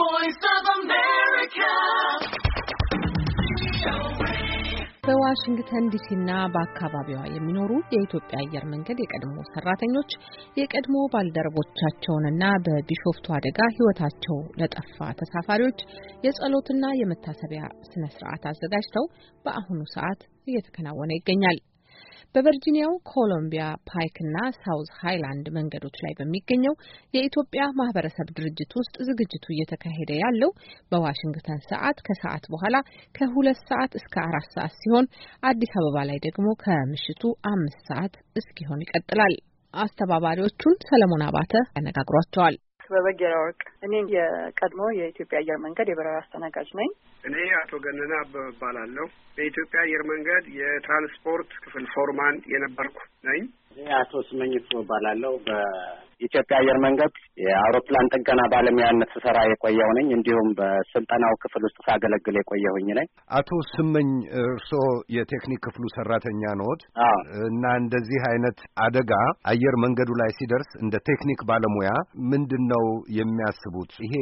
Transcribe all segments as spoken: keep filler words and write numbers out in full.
voice of America. በዋሽንግተን ዲሲና በአካባቢዋ የሚኖሩ የኢትዮጵያ አየር መንገድ የቀድሞ ሰራተኞች የቀድሞ ባልደረቦቻቸውንና በቢሾፍቱ አደጋ ሕይወታቸው ለጠፋ ተሳፋሪዎች የጸሎትና የመታሰቢያ ስነ ስርዓት አዘጋጅተው በአሁኑ ሰዓት እየተከናወነ ይገኛል። በቨርጂኒያው ኮሎምቢያ ፓይክ እና ሳውዝ ሃይላንድ መንገዶች ላይ በሚገኘው የኢትዮጵያ ማህበረሰብ ድርጅት ውስጥ ዝግጅቱ እየተካሄደ ያለው በዋሽንግተን ሰዓት ከሰዓት በኋላ ከሁለት ሰዓት እስከ አራት ሰዓት ሲሆን አዲስ አበባ ላይ ደግሞ ከምሽቱ አምስት ሰዓት እስኪሆን ይቀጥላል። አስተባባሪዎቹን ሰለሞን አባተ ያነጋግሯቸዋል። በበጌራ ወርቅ እኔ የቀድሞ የኢትዮጵያ አየር መንገድ የበረራ አስተናጋጅ ነኝ። እኔ አቶ ገነና እባላለሁ። በኢትዮጵያ አየር መንገድ የትራንስፖርት ክፍል ፎርማን የነበርኩ ነኝ። እኔ አቶ ስመኝት እባላለሁ። በኢትዮጵያ አየር መንገድ የአውሮፕላን ጥገና ባለሙያነት ስሰራ የቆየሁ ነኝ። እንዲሁም በስልጠናው ክፍል ውስጥ ሳገለግል የቆየሁኝ ነኝ። አቶ ስመኝ እርስዎ የቴክኒክ ክፍሉ ሰራተኛ ነዎት እና እንደዚህ አይነት አደጋ አየር መንገዱ ላይ ሲደርስ እንደ ቴክኒክ ባለሙያ ምንድን ነው የሚያስቡት? ይሄ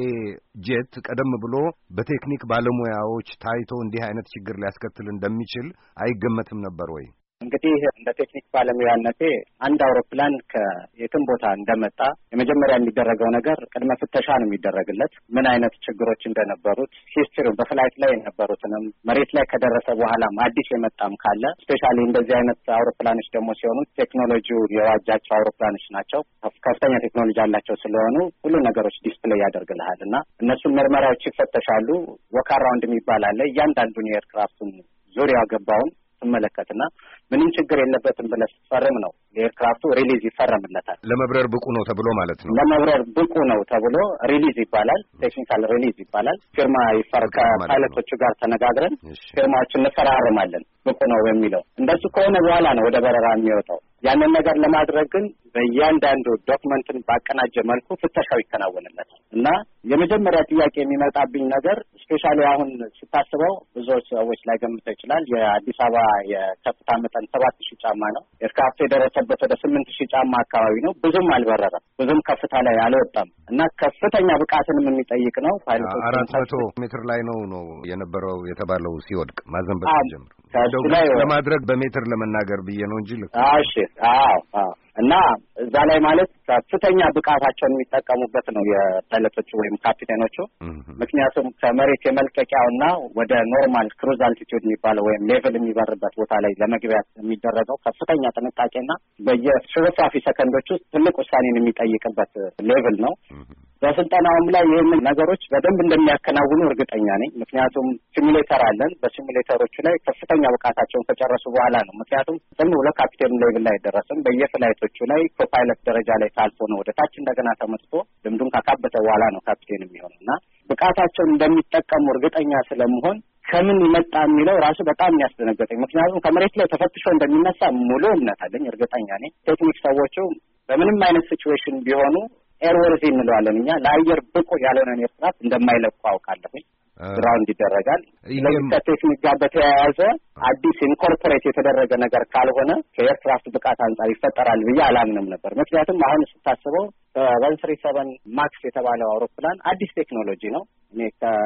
ጄት ቀደም ብሎ በቴክኒክ ባለሙያዎች ታይቶ እንዲህ አይነት ችግር ሊያስከትል እንደሚችል አይገመትም ነበር ወይ? እንግዲህ እንደ ቴክኒክ ባለሙያነቴ አንድ አውሮፕላን ከየትም ቦታ እንደመጣ የመጀመሪያ የሚደረገው ነገር ቅድመ ፍተሻ ነው የሚደረግለት። ምን አይነት ችግሮች እንደነበሩት ሂስትሪው፣ በፍላይት ላይ የነበሩትንም መሬት ላይ ከደረሰ በኋላም አዲስ የመጣም ካለ ስፔሻሊ እንደዚህ አይነት አውሮፕላኖች ደግሞ ሲሆኑ ቴክኖሎጂው የዋጃቸው አውሮፕላኖች ናቸው። ከፍተኛ ቴክኖሎጂ ያላቸው ስለሆኑ ሁሉ ነገሮች ዲስፕሌይ ያደርግልሃል እና እነሱን ምርመራዎች ይፈተሻሉ። ወክ አራውንድ የሚባል አለ። እያንዳንዱን የኤርክራፍቱን ዙሪያ ገባውን ትመለከትና ምንም ችግር የለበትም ብለህ ስትፈርም ነው የኤርክራፍቱ ሪሊዝ ይፈረምለታል። ለመብረር ብቁ ነው ተብሎ ማለት ነው። ለመብረር ብቁ ነው ተብሎ ሪሊዝ ይባላል። ቴክኒካል ሪሊዝ ይባላል። ፊርማ ይፈርካ ፓይለቶቹ ጋር ተነጋግረን ፊርማዎችን እንፈራረማለን ብቁ ነው የሚለው። እንደሱ ከሆነ በኋላ ነው ወደ በረራ የሚወጣው። ያንን ነገር ለማድረግ ግን በእያንዳንዱ ዶክመንትን ባቀናጀ መልኩ ፍተሻው ይከናወንለታል እና የመጀመሪያ ጥያቄ የሚመጣብኝ ነገር ስፔሻሊ አሁን ስታስበው ብዙ ሰዎች ላይ ገምተው ይችላል። የአዲስ አበባ የከፍታ መጠን ሰባት ሺህ ጫማ ነው። ኤርክራፍቱ የደረሰበት ወደ ስምንት ሺህ ጫማ አካባቢ ነው። ብዙም አልበረረም፣ ብዙም ከፍታ ላይ አልወጣም እና ከፍተኛ ብቃትንም የሚጠይቅ ነው። ፓይለቶች አራት መቶ ሜትር ላይ ነው ነው የነበረው የተባለው ሲወድቅ ማዘንበት ጀምሮ ላይ ለማድረግ በሜትር ለመናገር ብዬ ነው እንጂ ልክ እሺ። አዎ አዎ። እና እዛ ላይ ማለት ከፍተኛ ብቃታቸውን የሚጠቀሙበት ነው የፓይለቶቹ ወይም ካፒቴኖቹ። ምክንያቱም ከመሬት የመልቀቂያውና ወደ ኖርማል ክሩዝ አልቲቲዩድ የሚባለው ወይም ሌቭል የሚበርበት ቦታ ላይ ለመግቢያ የሚደረገው ከፍተኛ ጥንቃቄና በየሽርፍራፊ ሰከንዶች ውስጥ ትልቅ ውሳኔን የሚጠይቅበት ሌቭል ነው። በስልጠናውም ላይ ይህንን ነገሮች በደንብ እንደሚያከናውኑ እርግጠኛ ነኝ። ምክንያቱም ሲሙሌተር አለን። በሲሙሌተሮቹ ላይ ከፍተኛ ብቃታቸውን ከጨረሱ በኋላ ነው። ምክንያቱም ዝም ብሎ ካፒቴን ሌቭል ላይ አይደረስም። በየፍላይቶቹ ላይ ኮፓይለት ደረጃ ላይ ታልፎ ነው ወደ ታች እንደገና ተመጥቶ ልምዱን ካካበተ በኋላ ነው ካፒቴን የሚሆነው እና ብቃታቸውን እንደሚጠቀሙ እርግጠኛ ስለመሆን ከምን ይመጣ የሚለው ራሱ በጣም የሚያስደነግጠኝ። ምክንያቱም ከመሬት ላይ ተፈትሾ እንደሚነሳ ሙሉ እምነት አለኝ፣ እርግጠኛ ነኝ። ቴክኒክ ሰዎቹ በምንም አይነት ሲቹዌሽን ቢሆኑ ኤርወርዚ እንለዋለን እኛ ለአየር ብቁ ያልሆነን ኤርክራፍት እንደማይለቁ አውቃለሁኝ። ግራውንድ ይደረጋል። ስለዚህ ከቴክኒክ ጋር በተያያዘ አዲስ ኢንኮርፖሬት የተደረገ ነገር ካልሆነ ከኤርክራፍት ብቃት አንጻር ይፈጠራል ብዬ አላምንም ነበር። ምክንያቱም አሁን ስታስበው ሰቨን ትሪ ሰቨን ማክስ የተባለው አውሮፕላን አዲስ ቴክኖሎጂ ነው። እኔ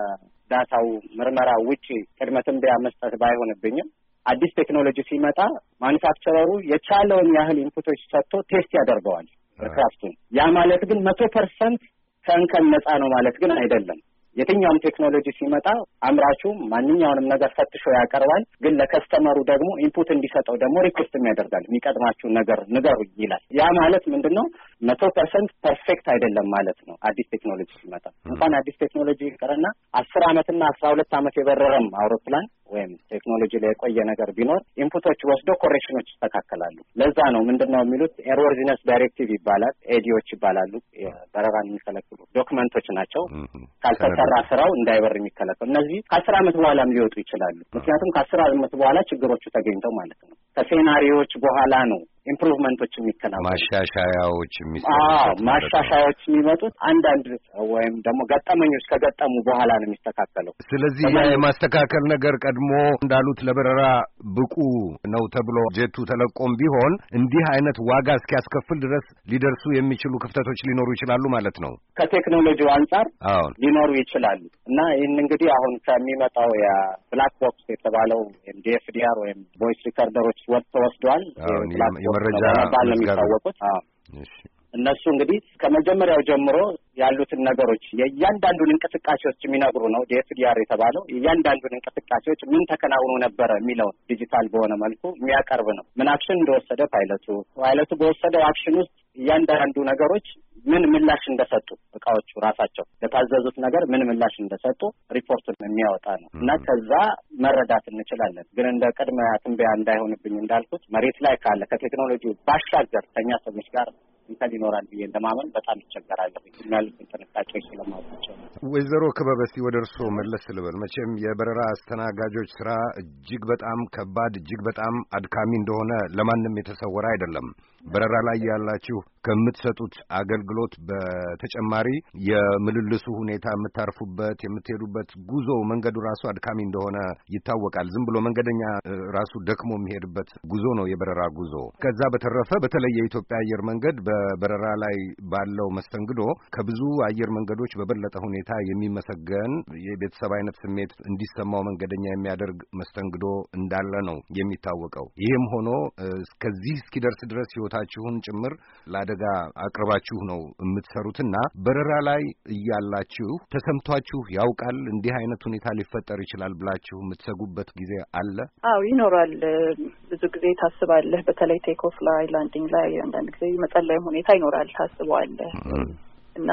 ከዳታው ምርመራ ውጪ ቅድመ ትንበያ መስጠት ባይሆንብኝም አዲስ ቴክኖሎጂ ሲመጣ ማኒፋክቸረሩ የቻለውን ያህል ኢንፑቶች ሰጥቶ ቴስት ያደርገዋል ኤርክራፍቱን። ያ ማለት ግን መቶ ፐርሰንት ከእንከን ነፃ ነው ማለት ግን አይደለም። የትኛውም ቴክኖሎጂ ሲመጣ አምራቹ ማንኛውንም ነገር ፈትሾ ያቀርባል። ግን ለከስተመሩ ደግሞ ኢንፑት እንዲሰጠው ደግሞ ሪኩዌስትም ያደርጋል። የሚቀድማችሁን ነገር ንገሩ ይላል። ያ ማለት ምንድነው? መቶ ፐርሰንት ፐርፌክት አይደለም ማለት ነው። አዲስ ቴክኖሎጂ ሲመጣ እንኳን አዲስ ቴክኖሎጂ ይቀርና አስር አመትና አስራ ሁለት አመት የበረረም አውሮፕላን ወይም ቴክኖሎጂ ላይ የቆየ ነገር ቢኖር ኢንፑቶች ወስዶ ኮሬክሽኖች ይስተካከላሉ። ለዛ ነው ምንድነው የሚሉት ኤርወርዚነስ ዳይሬክቲቭ ይባላል። ኤዲዎች ይባላሉ። የበረራን የሚከለክሉ ዶክመንቶች ናቸው። ካልተሰራ ስራው እንዳይበር የሚከለክሉ እነዚህ ከአስር አመት በኋላም ሊወጡ ይችላሉ። ምክንያቱም ከአስር አመት በኋላ ችግሮቹ ተገኝተው ማለት ነው። ከሴናሪዮች በኋላ ነው ኢምፕሩቭመንቶች የሚከናወኑ ማሻሻያዎች የሚሰሩት ማሻሻያዎች የሚመጡት አንዳንድ ወይም ደግሞ ገጠመኞች ከገጠሙ በኋላ ነው የሚስተካከለው። ስለዚህ ያ የማስተካከል ነገር ቀድሞ እንዳሉት ለበረራ ብቁ ነው ተብሎ ጀቱ ተለቆም ቢሆን እንዲህ አይነት ዋጋ እስኪያስከፍል ድረስ ሊደርሱ የሚችሉ ክፍተቶች ሊኖሩ ይችላሉ ማለት ነው። ከቴክኖሎጂው አንጻር ሊኖሩ ይችላሉ እና ይህን እንግዲህ አሁን ከሚመጣው የብላክ ቦክስ የተባለው ዲኤፍዲአር ወይም ቮይስ ሪከርደሮች ወጥተዋል። የመረጃ ባለ የሚታወቁት እነሱ እንግዲህ ከመጀመሪያው ጀምሮ ያሉትን ነገሮች የእያንዳንዱን እንቅስቃሴዎች የሚነግሩ ነው። ዲኤፍዲአር የተባለው የእያንዳንዱን እንቅስቃሴዎች ምን ተከናውኖ ነበረ የሚለውን ዲጂታል በሆነ መልኩ የሚያቀርብ ነው። ምን አክሽን እንደወሰደ ፓይለቱ ፓይለቱ በወሰደው አክሽን ውስጥ እያንዳንዱ ነገሮች ምን ምላሽ እንደሰጡ እቃዎቹ ራሳቸው ለታዘዙት ነገር ምን ምላሽ እንደሰጡ ሪፖርቱን የሚያወጣ ነው እና ከዛ መረዳት እንችላለን። ግን እንደ ቅድመ ትንበያ እንዳይሆንብኝ እንዳልኩት መሬት ላይ ካለ ከቴክኖሎጂ ባሻገር ከኛ ሰዎች ጋር እንትን ይኖራል ብዬ እንደማመን በጣም ይቸገራል። ያሉትን ጥንቃቄዎች ስለማውቃቸው ወይዘሮ ክበበ እስቲ ወደ እርስዎ መለስ ልበል። መቼም የበረራ አስተናጋጆች ስራ እጅግ በጣም ከባድ እጅግ በጣም አድካሚ እንደሆነ ለማንም የተሰወረ አይደለም። በረራ ላይ ያላችሁ ከምትሰጡት አገልግሎት በተጨማሪ የምልልሱ ሁኔታ የምታርፉበት የምትሄዱበት ጉዞ መንገዱ ራሱ አድካሚ እንደሆነ ይታወቃል። ዝም ብሎ መንገደኛ ራሱ ደክሞ የሚሄድበት ጉዞ ነው የበረራ ጉዞ። ከዛ በተረፈ በተለይ የኢትዮጵያ አየር መንገድ በበረራ ላይ ባለው መስተንግዶ ከብዙ አየር መንገዶች በበለጠ ሁኔታ የሚመሰገን የቤተሰብ አይነት ስሜት እንዲሰማው መንገደኛ የሚያደርግ መስተንግዶ እንዳለ ነው የሚታወቀው። ይህም ሆኖ እስከዚህ እስኪደርስ ድረስ ህይወታችሁን ጭምር ለአደጋ አቅርባችሁ ነው የምትሰሩትና በረራ ላይ እያላችሁ ተሰምቷችሁ ያውቃል? እንዲህ አይነት ሁኔታ ሊፈጠር ይችላል ብላችሁ የምትሰጉበት ጊዜ አለ? አዎ ይኖራል። ብዙ ጊዜ ታስባለህ። በተለይ ቴክ ኦፍ ላይ ላንዲንግ ላይ አንዳንድ ጊዜ መጸለይም ሁኔታ ይኖራል። ታስበዋለህ እና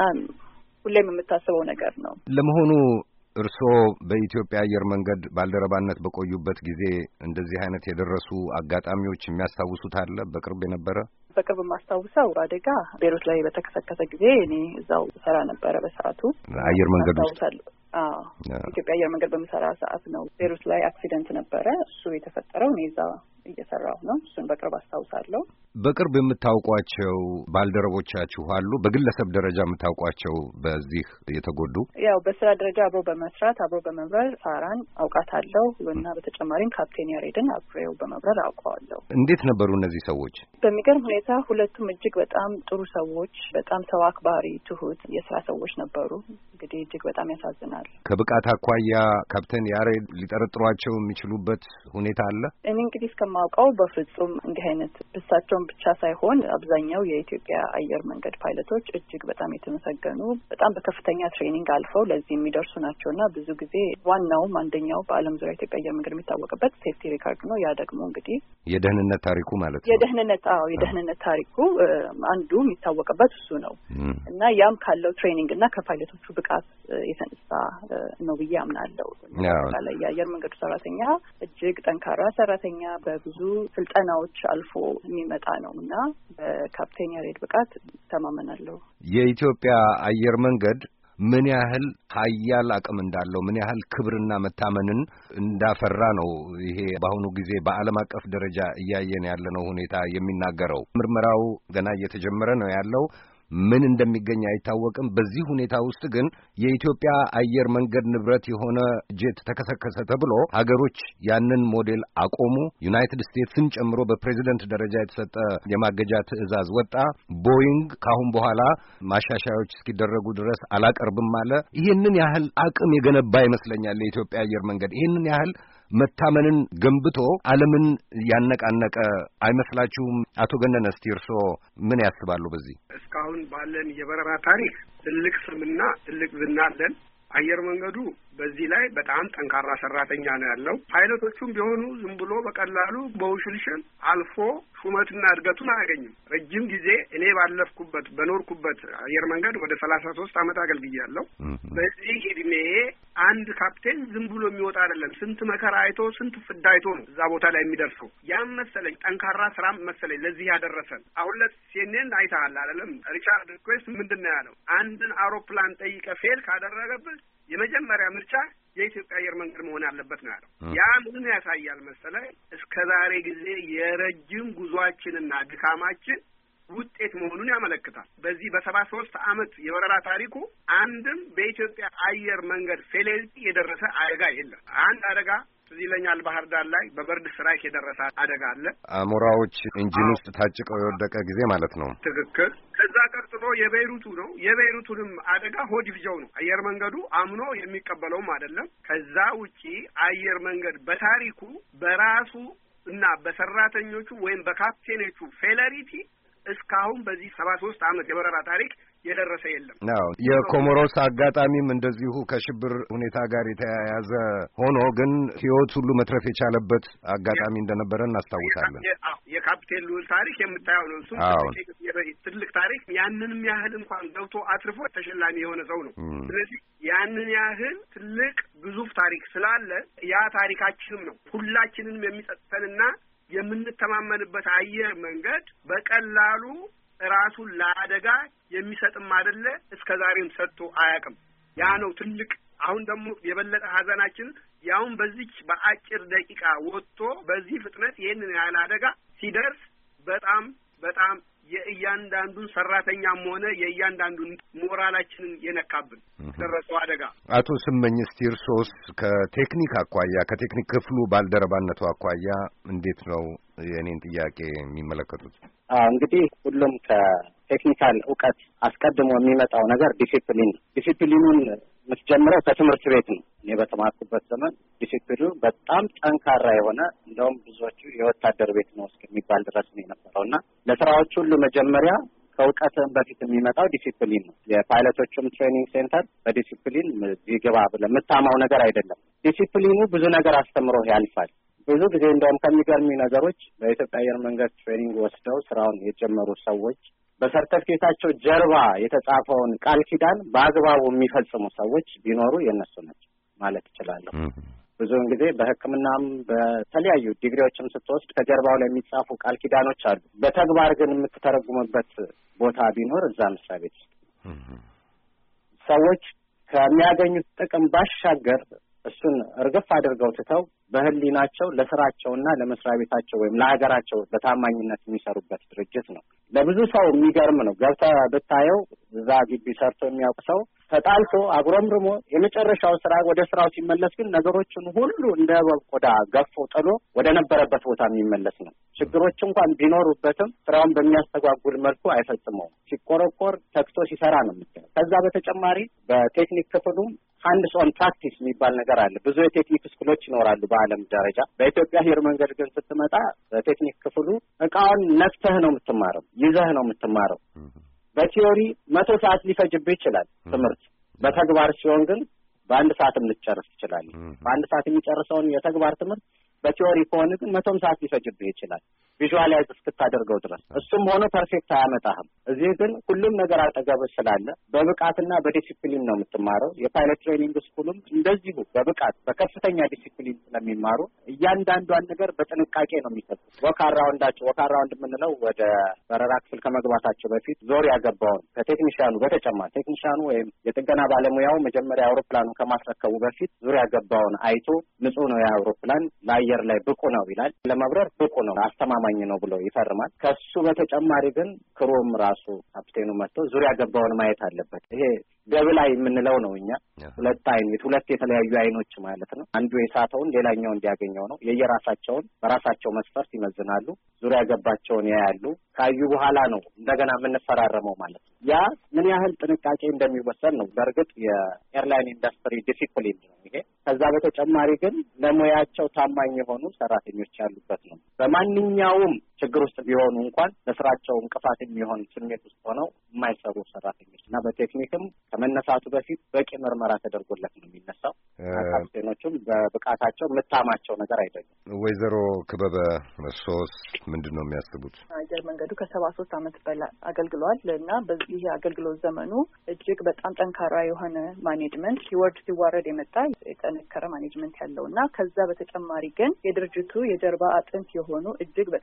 ሁሌም የምታስበው ነገር ነው። ለመሆኑ እርስዎ በኢትዮጵያ አየር መንገድ ባልደረባነት በቆዩበት ጊዜ እንደዚህ አይነት የደረሱ አጋጣሚዎች የሚያስታውሱት አለ? በቅርብ የነበረ በቅርብ የማስታውሰው አደጋ ቤሩት ላይ በተከሰከሰ ጊዜ እኔ እዛው ሰራ ነበረ በሰዓቱ አየር መንገድ ውስጥ። አዎ ኢትዮጵያ አየር መንገድ በመሰራ ሰዓት ነው ቤሩት ላይ አክሲደንት ነበረ። እሱ የተፈጠረው እኔ እዛ እየሰራሁ ነው። እሱን በቅርብ አስታውሳለሁ። በቅርብ የምታውቋቸው ባልደረቦቻችሁ አሉ? በግለሰብ ደረጃ የምታውቋቸው በዚህ የተጎዱ? ያው በስራ ደረጃ አብሮ በመስራት አብሮ በመብረር ሳራን አውቃታለሁ እና በተጨማሪም ካፕቴን ያሬድን አብሬው በመብረር አውቀዋለሁ። እንዴት ነበሩ እነዚህ ሰዎች? በሚገርም ሁኔታ ሁለቱም እጅግ በጣም ጥሩ ሰዎች፣ በጣም ሰው አክባሪ፣ ትሁት የስራ ሰዎች ነበሩ። እንግዲህ እጅግ በጣም ያሳዝናል። ከብቃት አኳያ ካፕቴን ያሬድ ሊጠረጥሯቸው የሚችሉበት ሁኔታ አለ? እኔ እንግዲህ እስከማውቀው በፍጹም እንዲህ አይነት ብሳቸው ብቻ ሳይሆን አብዛኛው የኢትዮጵያ አየር መንገድ ፓይለቶች እጅግ በጣም የተመሰገኑ በጣም በከፍተኛ ትሬኒንግ አልፈው ለዚህ የሚደርሱ ናቸውና ብዙ ጊዜ ዋናውም አንደኛው በዓለም ዙሪያ ኢትዮጵያ አየር መንገድ የሚታወቅበት ሴፍቲ ሪካርድ ነው። ያ ደግሞ እንግዲህ የደህንነት ታሪኩ ማለት ነው። የደህንነት አዎ የደህንነት ታሪኩ አንዱ የሚታወቅበት እሱ ነው እና ያም ካለው ትሬኒንግ እና ከፓይለቶቹ ብቃት የተነሳ ነው ብዬ አምናለሁ። ላይ የአየር መንገዱ ሰራተኛ እጅግ ጠንካራ ሰራተኛ በብዙ ስልጠናዎች አልፎ የሚመጣ ነው እና በካፕቴን ያሬድ ብቃት ተማመናለሁ። የኢትዮጵያ አየር መንገድ ምን ያህል ኃያል አቅም እንዳለው ምን ያህል ክብርና መታመንን እንዳፈራ ነው ይሄ በአሁኑ ጊዜ በዓለም አቀፍ ደረጃ እያየን ያለነው ሁኔታ የሚናገረው። ምርመራው ገና እየተጀመረ ነው ያለው። ምን እንደሚገኝ አይታወቅም። በዚህ ሁኔታ ውስጥ ግን የኢትዮጵያ አየር መንገድ ንብረት የሆነ ጄት ተከሰከሰ ተብሎ ሀገሮች ያንን ሞዴል አቆሙ። ዩናይትድ ስቴትስን ጨምሮ በፕሬዚደንት ደረጃ የተሰጠ የማገጃ ትዕዛዝ ወጣ። ቦይንግ ካሁን በኋላ ማሻሻያዎች እስኪደረጉ ድረስ አላቀርብም አለ። ይህንን ያህል አቅም የገነባ ይመስለኛል የኢትዮጵያ አየር መንገድ። ይህንን ያህል መታመንን ገንብቶ ዓለምን ያነቃነቀ አይመስላችሁም? አቶ ገነነ እስቲ እርስዎ ምን ያስባሉ በዚህ? እስካሁን ባለን የበረራ ታሪክ ትልቅ ስምና ትልቅ ዝና አለን። አየር መንገዱ በዚህ ላይ በጣም ጠንካራ ሰራተኛ ነው ያለው። ፓይለቶቹም ቢሆኑ ዝም ብሎ በቀላሉ በውሽልሽል አልፎ ሹመትና እድገቱን አያገኝም። ረጅም ጊዜ እኔ ባለፍኩበት በኖርኩበት አየር መንገድ ወደ ሰላሳ ሶስት ዓመት አገልግያለሁ። በዚህ እድሜ አንድ ካፕቴን ዝም ብሎ የሚወጣ አይደለም። ስንት መከራ አይቶ ስንት ፍዳ አይቶ ነው እዛ ቦታ ላይ የሚደርሰው። ያም መሰለኝ ጠንካራ ስራ መሰለኝ ለዚህ ያደረሰን። አሁን ለሲኤንኤን አይተሃል አይደለም? ሪቻርድ ሪኩዌስት ምንድን ነው ያለው? አንድን አውሮፕላን ጠይቀ ፌል ካደረገብህ የመጀመሪያ ምርጫ የኢትዮጵያ አየር መንገድ መሆን ያለበት ነው ያለው። ያ ምን ያሳያል መሰለህ? እስከዛሬ ጊዜ የረጅም ጉዟችንና ድካማችን ውጤት መሆኑን ያመለክታል። በዚህ በሰባ ሶስት አመት የበረራ ታሪኩ አንድም በኢትዮጵያ አየር መንገድ ፌሌሪቲ የደረሰ አደጋ የለም። አንድ አደጋ እዚህ ለኛል ባህር ዳር ላይ በበርድ ስትራይክ የደረሰ አደጋ አለ። አሞራዎች ኢንጂን ውስጥ ታጭቀው የወደቀ ጊዜ ማለት ነው። ትክክል። ከዛ ቀጥሎ የቤይሩቱ ነው። የቤይሩቱንም አደጋ ሆድ ይፍጀው ነው። አየር መንገዱ አምኖ የሚቀበለውም አይደለም። ከዛ ውጪ አየር መንገድ በታሪኩ በራሱ እና በሰራተኞቹ ወይም በካፕቴኖቹ ፌሌሪቲ እስካሁን በዚህ ሰባ ሶስት አመት የበረራ ታሪክ የደረሰ የለም። አዎ የኮሞሮስ አጋጣሚም እንደዚሁ ከሽብር ሁኔታ ጋር የተያያዘ ሆኖ ግን ህይወት ሁሉ መትረፍ የቻለበት አጋጣሚ እንደነበረ እናስታውሳለን። የካፕቴን ሉል ታሪክ የምታየው ነው። እሱ ትልቅ ታሪክ ያንንም ያህል እንኳን ገብቶ አትርፎ ተሸላሚ የሆነ ሰው ነው። ስለዚህ ያንን ያህል ትልቅ ግዙፍ ታሪክ ስላለ ያ ታሪካችንም ነው ሁላችንንም የሚጸጥተንና የምንተማመንበት አየር መንገድ በቀላሉ ራሱን ለአደጋ የሚሰጥም አይደለ፣ እስከዛሬም ሰጥቶ አያውቅም። ያ ነው ትልቅ። አሁን ደግሞ የበለጠ ሀዘናችን ያውን በዚች በአጭር ደቂቃ ወጥቶ በዚህ ፍጥነት ይህንን ያህል አደጋ ሲደርስ በጣም በጣም የእያንዳንዱን ሰራተኛም ሆነ የእያንዳንዱን ሞራላችንን የነካብን ደረሰው አደጋ። አቶ ስመኝ እስቲ እርሶስ ከቴክኒክ አኳያ ከቴክኒክ ክፍሉ ባልደረባነቱ አኳያ እንዴት ነው የኔን ጥያቄ የሚመለከቱት? አዎ እንግዲህ ሁሉም ከቴክኒካል እውቀት አስቀድሞ የሚመጣው ነገር ዲሲፕሊን ዲሲፕሊኑን የምትጀምረው ከትምህርት ቤት ነው። እኔ በተማርኩበት ዘመን ዲሲፕሊኑ በጣም ጠንካራ የሆነ እንደውም ብዙዎቹ የወታደር ቤት ነው እስከሚባል ድረስ ነው የነበረውና ለስራዎች ሁሉ መጀመሪያ ከእውቀትም በፊት የሚመጣው ዲሲፕሊን ነው። የፓይለቶቹም ትሬኒንግ ሴንተር በዲሲፕሊን ይገባ ብለህ የምታማው ነገር አይደለም። ዲሲፕሊኑ ብዙ ነገር አስተምሮ ያልፋል። ብዙ ጊዜ እንደውም ከሚገርሙኝ ነገሮች በኢትዮጵያ አየር መንገድ ትሬኒንግ ወስደው ስራውን የጀመሩ ሰዎች በሰርተፊኬታቸው ጀርባ የተጻፈውን ቃል ኪዳን በአግባቡ የሚፈጽሙ ሰዎች ቢኖሩ የነሱ ናቸው ማለት እችላለሁ። ብዙውን ጊዜ በሕክምናም በተለያዩ ዲግሪዎችም ስትወስድ ከጀርባው ላይ የሚጻፉ ቃል ኪዳኖች አሉ። በተግባር ግን የምትተረጉምበት ቦታ ቢኖር እዛ መስሪያ ቤት ውስጥ ሰዎች ከሚያገኙት ጥቅም ባሻገር እሱን እርግፍ አድርገው ትተው በህሊናቸው ለስራቸውና ለመስሪያ ቤታቸው ወይም ለሀገራቸው በታማኝነት የሚሰሩበት ድርጅት ነው። ለብዙ ሰው የሚገርም ነው። ገብተህ ብታየው እዛ ግቢ ሰርቶ የሚያውቅ ሰው ተጣልቶ አጉረምርሞ የመጨረሻው ስራ ወደ ስራው ሲመለስ ግን ነገሮችን ሁሉ እንደ ቆዳ ገፎ ጥሎ ወደ ነበረበት ቦታ የሚመለስ ነው። ችግሮች እንኳን ቢኖሩበትም ስራውን በሚያስተጓጉል መልኩ አይፈጽመውም። ሲቆረቆር ተክቶ ሲሰራ ነው የምታየው። ከዛ በተጨማሪ በቴክኒክ ክፍሉም ሃንድስ ኦን ፕራክቲስ የሚባል ነገር አለ። ብዙ የቴክኒክ ስኩሎች ይኖራሉ በዓለም ደረጃ። በኢትዮጵያ አየር መንገድ ግን ስትመጣ በቴክኒክ ክፍሉ እቃውን ነፍተህ ነው የምትማረው፣ ይዘህ ነው የምትማረው። በቲዮሪ መቶ ሰዓት ሊፈጅብህ ይችላል ትምህርት። በተግባር ሲሆን ግን በአንድ ሰዓትም ልትጨርስ ትችላለህ። በአንድ ሰዓት የሚጨርሰውን የተግባር ትምህርት በቲዮሪ ከሆነ ግን መቶም ሰዓት ሊፈጅብህ ይችላል ቪዥዋላይዝ እስክታደርገው ድረስ። እሱም ሆኖ ፐርፌክት አያመጣህም። እዚህ ግን ሁሉም ነገር አጠገብህ ስላለ በብቃትና በዲሲፕሊን ነው የምትማረው። የፓይለት ትሬኒንግ ስኩልም እንደዚሁ በብቃት በከፍተኛ ዲሲፕሊን ስለሚማሩ እያንዳንዷን ነገር በጥንቃቄ ነው የሚሰጡት። ወክ አራውንዳቸው ወክ አራውንድ የምንለው ወደ በረራ ክፍል ከመግባታቸው በፊት ዞር ያገባውን ከቴክኒሻኑ በተጨማሪ ቴክኒሻኑ ወይም የጥገና ባለሙያው መጀመሪያ አውሮፕላኑን ከማስረከቡ በፊት ዙር ያገባውን አይቶ ንጹህ ነው የአውሮፕላን ለአየር ላይ ብቁ ነው ይላል። ለመብረር ብቁ ነው አስተማማኝ ነው ብሎ ይፈርማል። ከሱ በተጨማሪ ግን ክሩም ራሱ ካፕቴኑ መጥቶ ዙሪያ ገባውን ማየት አለበት። ይሄ ደብል አይ የምንለው ነው እኛ ሁለት አይን ሁለት የተለያዩ አይኖች ማለት ነው። አንዱ የሳተውን ሌላኛው እንዲያገኘው ነው። የየራሳቸውን በራሳቸው መስፈርት ይመዝናሉ። ዙሪያ ገባቸውን ያያሉ። ካዩ በኋላ ነው እንደገና የምንፈራረመው ማለት ነው። ያ ምን ያህል ጥንቃቄ እንደሚወሰድ ነው። በእርግጥ የኤርላይን ኢንዱስትሪ ዲሲፕሊን ነው ይሄ። ከዛ በተጨማሪ ግን ለሙያቸው ታማኝ የሆኑ ሰራተኞች ያሉበት ነው። በማንኛውም ችግር ውስጥ ቢሆኑ እንኳን ለስራቸው እንቅፋት የሚሆን ስሜት ውስጥ ሆነው የማይሰሩ ሰራተኞች እና በቴክኒክም ከመነሳቱ በፊት በቂ ምርመራ ተደርጎለት ነው የሚነሳው። ካፕቴኖቹም በብቃታቸው የምታማቸው ነገር አይደለም። ወይዘሮ ክበበ እርሶስ ምንድን ነው የሚያስቡት? አየር መንገዱ ከሰባ ሶስት አመት በላይ አገልግሏል እና በዚህ አገልግሎት ዘመኑ እጅግ በጣም ጠንካራ የሆነ ማኔጅመንት ሲወርድ ሲዋረድ የመጣ የጠነከረ ማኔጅመንት ያለው እና ከዛ በተጨማሪ ግን የድርጅቱ የጀርባ አጥንት የሆኑ እጅግ በጣም ጠንካራ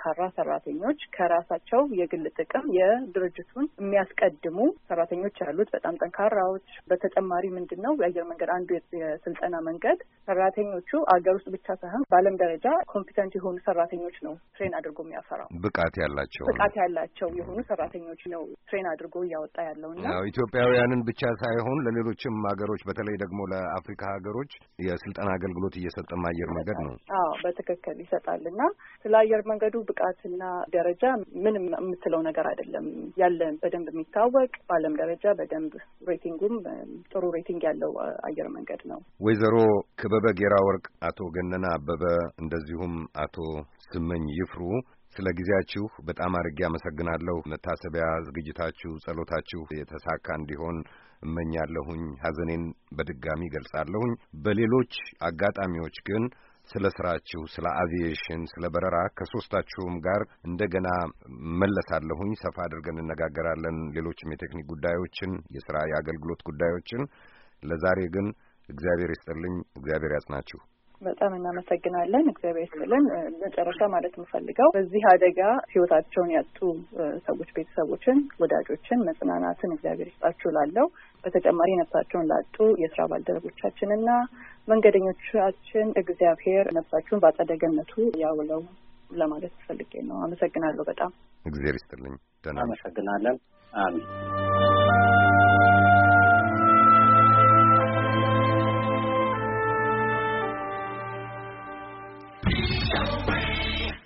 ጠንካራ ሰራተኞች ከራሳቸው የግል ጥቅም የድርጅቱን የሚያስቀድሙ ሰራተኞች ያሉት በጣም ጠንካራዎች። በተጨማሪ ምንድነው የአየር መንገድ አንዱ የስልጠና መንገድ ሰራተኞቹ አገር ውስጥ ብቻ ሳይሆን በዓለም ደረጃ ኮምፒተንት የሆኑ ሰራተኞች ነው ትሬን አድርጎ የሚያፈራው። ብቃት ያላቸው ብቃት ያላቸው የሆኑ ሰራተኞች ነው ትሬን አድርጎ እያወጣ ያለውና ያው ኢትዮጵያውያንን ብቻ ሳይሆን ለሌሎችም ሀገሮች በተለይ ደግሞ ለአፍሪካ ሀገሮች የስልጠና አገልግሎት እየሰጠ አየር መንገድ ነው። አዎ በትክክል ይሰጣልና ስለ አየር መንገዱ ብቃትና ደረጃ ምንም የምትለው ነገር አይደለም። ያለን በደንብ የሚታወቅ በዓለም ደረጃ በደንብ ሬቲንጉም ጥሩ ሬቲንግ ያለው አየር መንገድ ነው። ወይዘሮ ክበበ ጌራ ወርቅ፣ አቶ ገነና አበበ እንደዚሁም አቶ ስመኝ ይፍሩ ስለ ጊዜያችሁ በጣም አድርጌ አመሰግናለሁ። መታሰቢያ ዝግጅታችሁ፣ ጸሎታችሁ የተሳካ እንዲሆን እመኛለሁኝ። ሐዘኔን በድጋሚ ገልጻለሁኝ። በሌሎች አጋጣሚዎች ግን ስለ ስራችሁ፣ ስለ አቪዬሽን፣ ስለ በረራ ከሶስታችሁም ጋር እንደገና መለሳለሁኝ። ሰፋ አድርገን እነጋገራለን። ሌሎችም የቴክኒክ ጉዳዮችን፣ የስራ የአገልግሎት ጉዳዮችን። ለዛሬ ግን እግዚአብሔር ይስጥልኝ፣ እግዚአብሔር ያጽናችሁ። በጣም እናመሰግናለን። እግዚአብሔር ይስጥልን። መጨረሻ ማለት የምፈልገው በዚህ አደጋ ህይወታቸውን ያጡ ሰዎች ቤተሰቦችን፣ ወዳጆችን መጽናናትን እግዚአብሔር ይስጣችሁ ላለው በተጨማሪ ነፍሳቸውን ላጡ የስራ ባልደረቦቻችንና መንገደኞቻችን እግዚአብሔር ነፍሳቸውን በአጸደ ገነቱ ያውለው ለማለት ፈልጌ ነው። አመሰግናለሁ በጣም እግዚአብሔር ይስጥልኝ። ደህና አመሰግናለን። አሜን። Away.